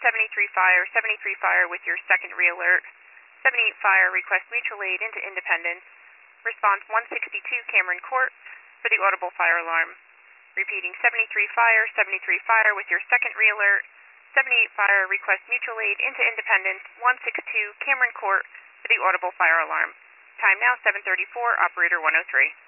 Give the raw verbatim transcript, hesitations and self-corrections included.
seventy-three Fire, seventy-three Fire with your second re-alert. seventy-eight Fire, request mutual aid into Independence. Response one sixty-two Cameron Court for the audible fire alarm. Repeating, seventy-three Fire, seventy-three Fire with your second re-alert. seventy-eight Fire, request mutual aid into Independence. one sixty-two Cameron Court for the audible fire alarm. Time now seven thirty-four, operator one oh three.